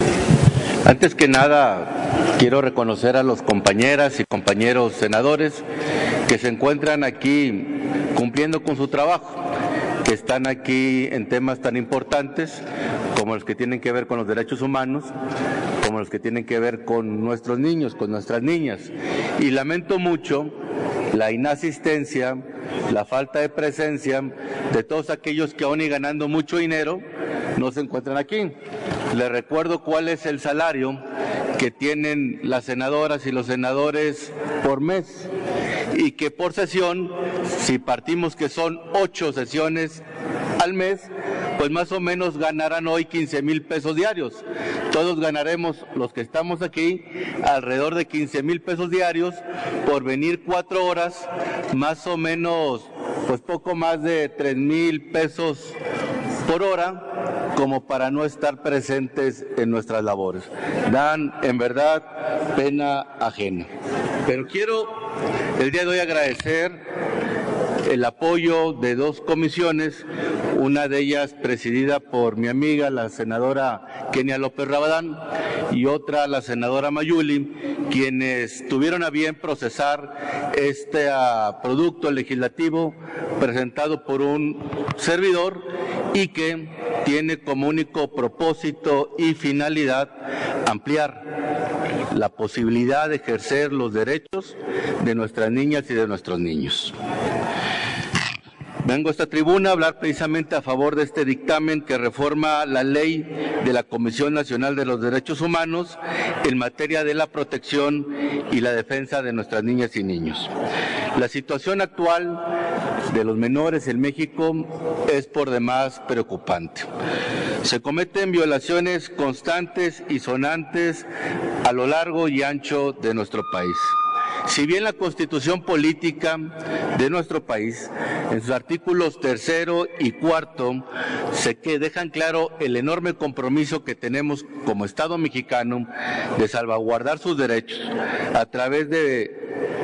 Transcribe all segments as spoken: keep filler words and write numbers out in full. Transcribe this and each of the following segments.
Antes que nada, quiero reconocer a los compañeras y compañeros senadores que se encuentran aquí cumpliendo con su trabajo, que están aquí en temas tan importantes como los que tienen que ver con los derechos humanos, como los que tienen que ver con nuestros niños, con nuestras niñas. Y lamento mucho la inasistencia, la falta de presencia de todos aquellos que aún y ganando mucho dinero no se encuentran aquí. Les recuerdo cuál es el salario que tienen las senadoras y los senadores por mes y que por sesión, si partimos que son ocho sesiones al mes, pues más o menos ganarán hoy quince mil pesos diarios. Todos ganaremos, los que estamos aquí, alrededor de quince mil pesos diarios por venir cuatro horas, más o menos, pues poco más de tres mil pesos por hora, como para no estar presentes en nuestras labores. Dan, en verdad, pena ajena. Pero quiero el día de hoy agradecer el apoyo de dos comisiones, una de ellas presidida por mi amiga, la senadora Kenia López Rabadán, y otra, la senadora Mayuli, quienes tuvieron a bien procesar este uh, producto legislativo presentado por un servidor y que tiene como único propósito y finalidad ampliar la posibilidad de ejercer los derechos de nuestras niñas y de nuestros niños. Vengo a esta tribuna a hablar precisamente a favor de este dictamen que reforma la ley de la Comisión Nacional de los Derechos Humanos en materia de la protección y la defensa de nuestras niñas y niños. La situación actual de los menores en México es por demás preocupante. Se cometen violaciones constantes y sonantes a lo largo y ancho de nuestro país. Si bien la Constitución Política de nuestro país, en sus artículos tercero y cuarto, se que dejan claro el enorme compromiso que tenemos como Estado mexicano de salvaguardar sus derechos a través de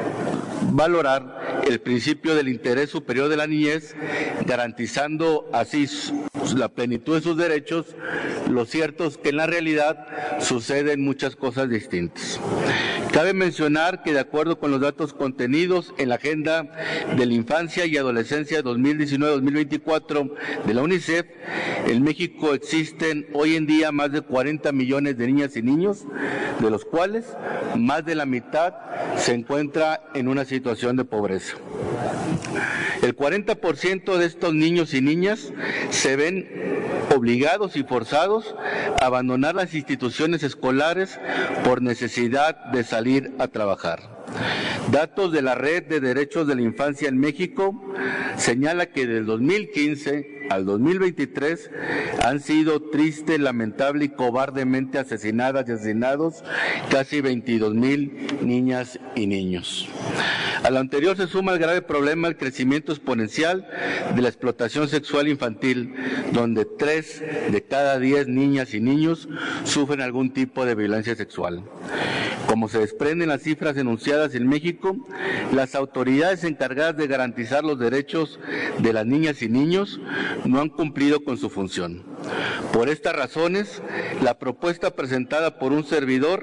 valorar el principio del interés superior de la niñez, garantizando así la plenitud de sus derechos, lo cierto es que en la realidad suceden muchas cosas distintas. Cabe mencionar que de acuerdo con los datos contenidos en la Agenda de la Infancia y Adolescencia dos mil diecinueve a dos mil veinticuatro de la UNICEF, en México existen hoy en día más de cuarenta millones de niñas y niños, de los cuales más de la mitad se encuentra en una situación de pobreza. El cuarenta por ciento de estos niños y niñas se ven obligados y forzados a abandonar las instituciones escolares por necesidad de salir a trabajar. Datos de la Red de Derechos de la Infancia en México señala que del dos mil quince al dos mil veintitrés han sido triste, lamentable y cobardemente asesinadas y asesinados casi veintidós mil niñas y niños. A lo anterior se suma el grave problema del crecimiento exponencial de la explotación sexual infantil, donde tres de cada diez niñas y niños sufren algún tipo de violencia sexual. Como se desprenden las cifras enunciadas en México, las autoridades encargadas de garantizar los derechos de las niñas y niños no han cumplido con su función. Por estas razones, la propuesta presentada por un servidor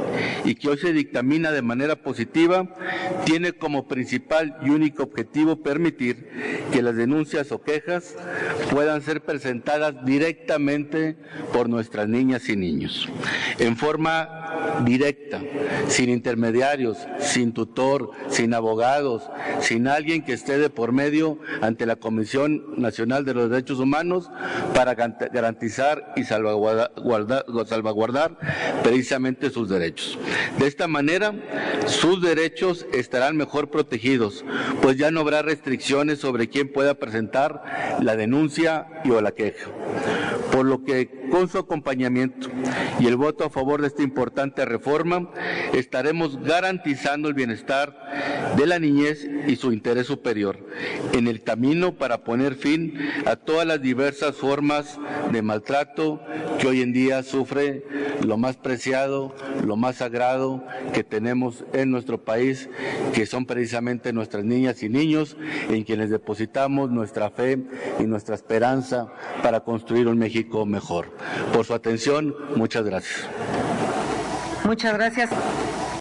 y que hoy se dictamina de manera positiva, tiene como principal y único objetivo permitir que las denuncias o quejas puedan ser presentadas directamente por nuestras niñas y niños, en forma directa, sin intermediarios, sin tutor, sin abogados, sin alguien que esté de por medio ante la Comisión Nacional de los Derechos Humanos para garantizar y salvaguardar, salvaguardar precisamente sus derechos. De esta manera, sus derechos estarán mejor protegidos, pues ya no habrá restricciones sobre quién pueda presentar la denuncia y o la queja. Por lo que, con su acompañamiento y el voto a favor de esta importante reforma, estaremos garantizando el bienestar de la niñez y su interés superior en el camino para poner fin a todas las diversas formas de maltrato que hoy en día sufre lo más preciado, lo más sagrado que tenemos en nuestro país, que son precisamente nuestras niñas y niños, en quienes depositamos nuestra fe y nuestra esperanza para construir un México mejor. por su atención. Muchas gracias. Muchas gracias.